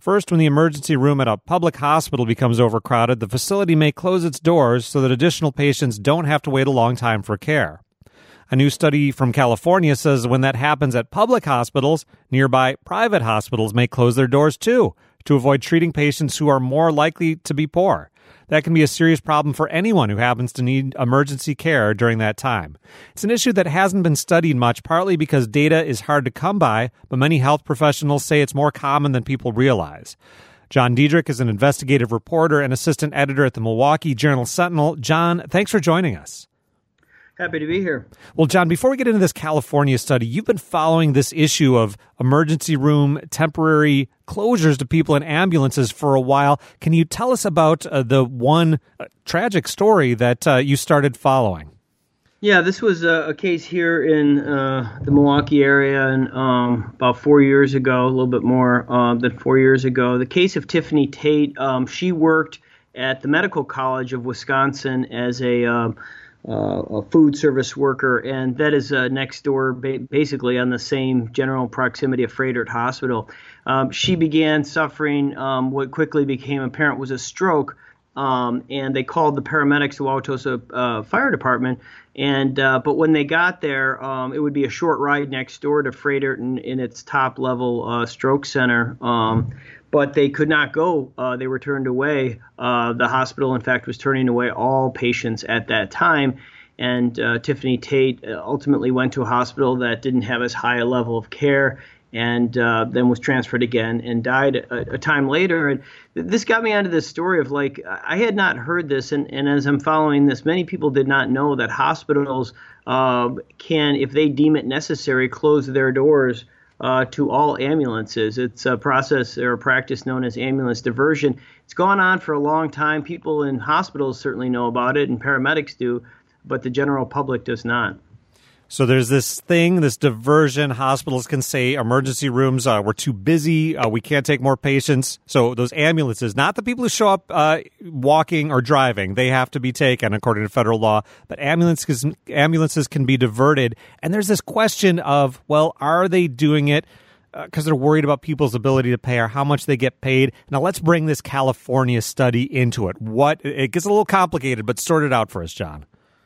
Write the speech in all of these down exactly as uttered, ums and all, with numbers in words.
First, when the emergency room at a public hospital becomes overcrowded, the facility may close its doors so that additional patients don't have to wait a long time for care. A new study from California says when that happens at public hospitals, nearby private hospitals may close their doors too, to avoid treating patients who are more likely to be poor. That can be a serious problem for anyone who happens to need emergency care during that time. It's an issue that hasn't been studied much, partly because data is hard to come by, but many health professionals say it's more common than people realize. John Diedrich is an investigative reporter and assistant editor at the Milwaukee Journal-Sentinel. John, thanks for joining us. Happy to be here. Well, John, before we get into this California study, you've been following this issue of emergency room temporary closures to people in ambulances for a while. Can you tell us about uh, the one uh, tragic story that uh, you started following? Yeah, this was a, a case here in uh, the Milwaukee area and um, about four years ago, a little bit more uh, than four years ago. The case of Tiffany Tate, um, she worked at the Medical College of Wisconsin as a um, Uh, a food service worker, and that is uh, next door, ba- basically on the same general proximity of Froedtert Hospital. Um, she began suffering um, what quickly became apparent was a stroke, um, and they called the paramedics to Wauwatosa uh, Fire Department. And uh, but when they got there, um, it would be a short ride next door to Froedtert in, in its top level uh, stroke center. Um, But they could not go. Uh, they were turned away. Uh, the hospital, in fact, was turning away all patients at that time. And uh, Tiffany Tate ultimately went to a hospital that didn't have as high a level of care, and uh, then was transferred again and died a, a time later. And th- this got me onto this story of, like, I had not heard this. And, and as I'm following this, many people did not know that hospitals uh, can, if they deem it necessary, close their doors Uh, to all ambulances. It's a process or a practice known as ambulance diversion. It's gone on for a long time. People in hospitals certainly know about it, and paramedics do, but the general public does not. So there's this thing, this diversion. Hospitals can say emergency rooms, uh, we're too busy, uh, we can't take more patients. So those ambulances, not the people who show up uh, walking or driving, they have to be taken according to federal law. But ambulances, ambulances can be diverted. And there's this question of, well, are they doing it because uh, they're worried about people's ability to pay or how much they get paid? Now let's bring this California study into it. What it gets a little complicated, but sort it out for us, John.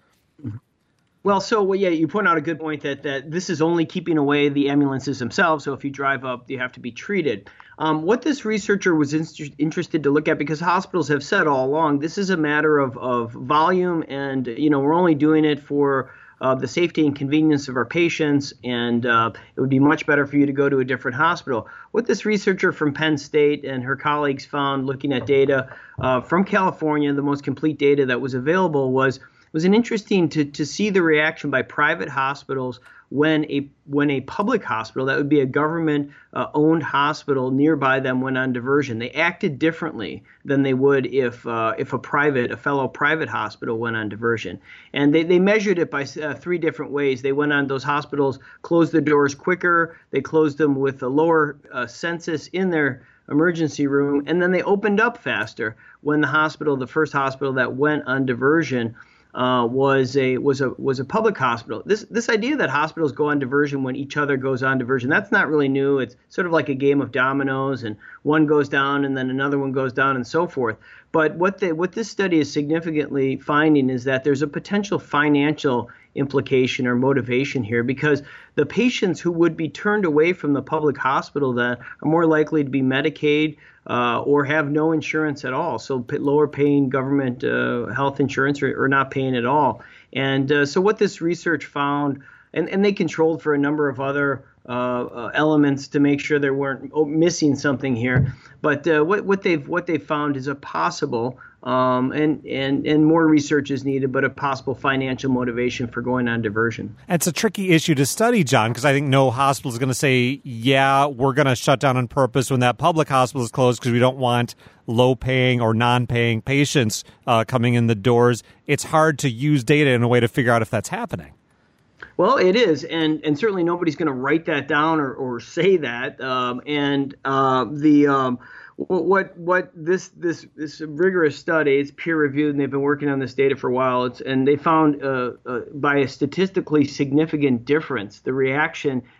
Well, so well, yeah, you point out a good point that, that this is only keeping away the ambulances themselves. So if you drive up, you have to be treated. Um, what this researcher was in- interested to look at, because hospitals have said all along, this is a matter of, of volume, and you know we're only doing it for uh, the safety and convenience of our patients, and uh, it would be much better for you to go to a different hospital. What this researcher from Penn State and her colleagues found, looking at data uh, from California, the most complete data that was available was. It was an interesting to, to see the reaction by private hospitals when a when a public hospital, that would be a government uh, owned hospital nearby them, went on diversion. They acted differently than they would if uh, if a private, a fellow private hospital went on diversion. And they, they measured it by uh, three different ways. They went on, those hospitals closed their doors quicker, they closed them with a lower uh, census in their emergency room, and then they opened up faster when the hospital, the first hospital that went on diversion, Uh, was a was a was a public hospital. This this idea that hospitals go on diversion when each other goes on diversion, that's not really new. It's sort of like a game of dominoes, and one goes down and then another one goes down and so forth. But what they what this study is significantly finding is that there's a potential financial implication or motivation here, because the patients who would be turned away from the public hospital then are more likely to be Medicaid uh, or have no insurance at all, so p- lower paying government uh, health insurance, or, or not paying at all. And uh, so what this research found, and, and they controlled for a number of other uh, uh, elements to make sure they weren't missing something here, but uh, what, what they've what they've found is a possible Um, and, and, and more research is needed, but a possible financial motivation for going on diversion. It's a tricky issue to study, John, because I think no hospital is going to say, yeah, we're going to shut down on purpose when that public hospital is closed because we don't want low-paying or non-paying patients uh, coming in the doors. It's hard to use data in a way to figure out if that's happening. Well, it is, and, and certainly nobody's going to write that down or, or say that. Um, and uh, the um, what what this this this rigorous study, it's peer reviewed, and they've been working on this data for a while. It's and they found uh, uh, by a statistically significant difference, the reaction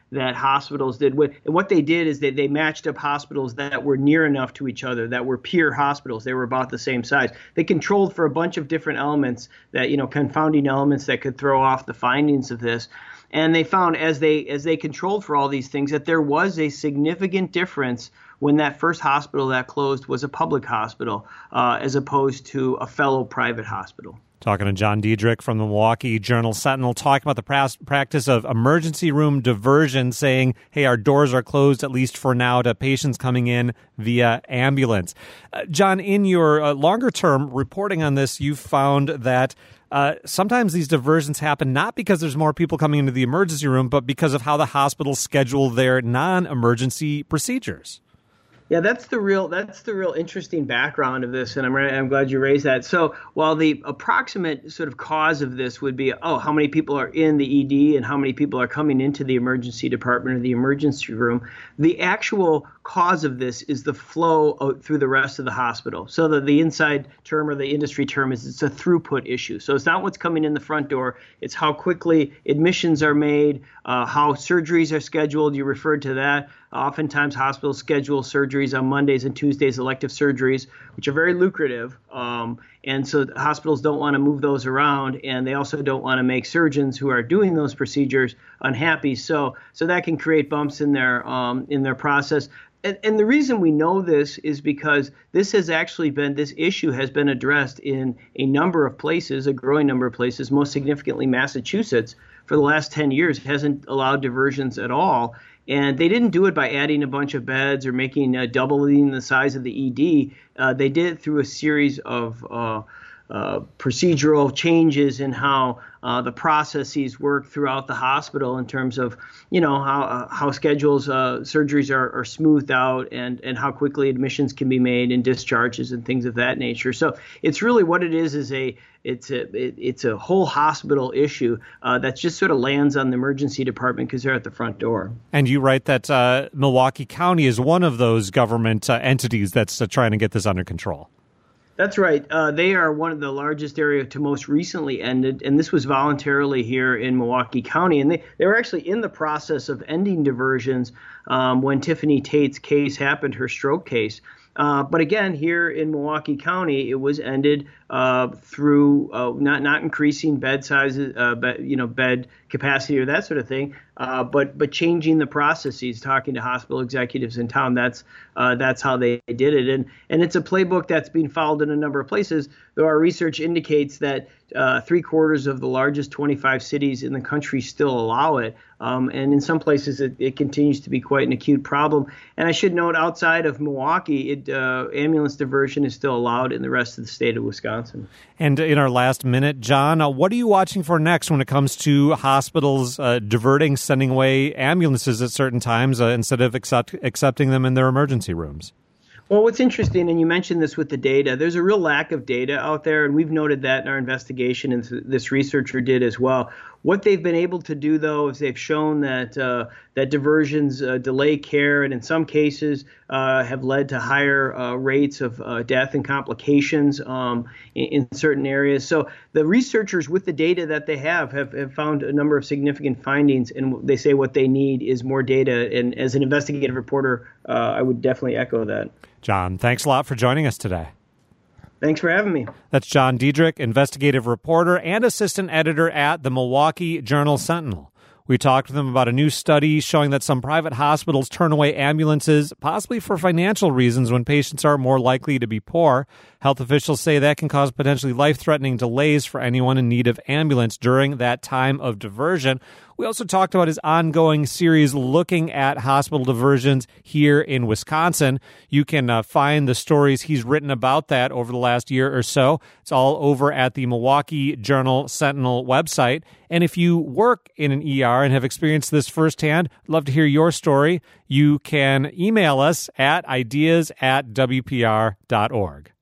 that hospitals did. And what they did is that they matched up hospitals that were near enough to each other, that were peer hospitals. They were about the same size. They controlled for a bunch of different elements that, you know, confounding elements that could throw off the findings of this. And they found as they as they controlled for all these things that there was a significant difference when that first hospital that closed was a public hospital uh, as opposed to a fellow private hospital. Talking to John Diedrich from the Milwaukee Journal-Sentinel, talking about the pra- practice of emergency room diversion, saying, hey, our doors are closed, at least for now, to patients coming in via ambulance. Uh, John, in your uh, longer-term reporting on this, you've found that uh, sometimes these diversions happen not because there's more people coming into the emergency room, but because of how the hospitals schedule their non-emergency procedures. Yeah, that's the real that's the real interesting background of this, and I'm I'm glad you raised that. So while the approximate sort of cause of this would be, oh, how many people are in the E D and how many people are coming into the emergency department or the emergency room, the actual cause of this is the flow through the rest of the hospital. So the, the inside term or the industry term is it's a throughput issue. So it's not what's coming in the front door. It's how quickly admissions are made, uh, how surgeries are scheduled. You referred to that. Oftentimes hospitals schedule surgeries on Mondays and Tuesdays, elective surgeries, which are very lucrative. Um, and so hospitals don't want to move those around, and they also don't want to make surgeons who are doing those procedures unhappy. So so that can create bumps in their um, in their process. And, and the reason we know this is because this has actually been, this issue has been addressed in a number of places, a growing number of places, most significantly Massachusetts, for the last ten years hasn't allowed diversions at all. And they didn't do it by adding a bunch of beds or making uh, doubling the size of the E D. Uh, they did it through a series of uh, uh, procedural changes in how uh, the processes work throughout the hospital in terms of, you know, how uh, how schedules, uh, surgeries are, are smoothed out and, and how quickly admissions can be made and discharges and things of that nature. So it's really what it is is a It's a it, it's a whole hospital issue uh, that just sort of lands on the emergency department because they're at the front door. And you write that uh, Milwaukee County is one of those government uh, entities that's uh, trying to get this under control. That's right. Uh, they are one of the largest area to most recently ended, and this was voluntarily here in Milwaukee County. And they, they were actually in the process of ending diversions um, when Tiffany Tate's case happened, her stroke case. Uh, but again, here in Milwaukee County, it was ended uh, through uh, not not increasing bed sizes, uh, bed, you know, bed capacity or that sort of thing, uh, but but changing the processes. Talking to hospital executives in town, that's uh, that's how they did it, and and it's a playbook that's being followed in a number of places. Though our research indicates that uh, three quarters of the largest twenty-five cities in the country still allow it. Um, and in some places, it, it continues to be quite an acute problem. And I should note, outside of Milwaukee, it, uh, ambulance diversion is still allowed in the rest of the state of Wisconsin. And in our last minute, John, uh, what are you watching for next when it comes to hospitals uh, diverting, sending away ambulances at certain times uh, instead of accept, accepting them in their emergency rooms? Well, what's interesting, and you mentioned this with the data, there's a real lack of data out there, and we've noted that in our investigation, and this researcher did as well. What they've been able to do, though, is they've shown that uh, that diversions uh, delay care, and in some cases uh, have led to higher uh, rates of uh, death and complications um, in, in certain areas. So the researchers, with the data that they have, have, have found a number of significant findings, and they say what they need is more data. And as an investigative reporter, uh, I would definitely echo that. John, thanks a lot for joining us today. Thanks for having me. That's John Diedrich, investigative reporter and assistant editor at the Milwaukee Journal-Sentinel. We talked to them about a new study showing that some private hospitals turn away ambulances, possibly for financial reasons when patients are more likely to be poor. Health officials say that can cause potentially life-threatening delays for anyone in need of ambulance during that time of diversion. We also talked about his ongoing series looking at hospital diversions here in Wisconsin. You can uh, find the stories he's written about that over the last year or so. It's all over at the Milwaukee Journal-Sentinel website. And if you work in an E R and have experienced this firsthand, I'd love to hear your story. You can email us at ideas at W P R dot org.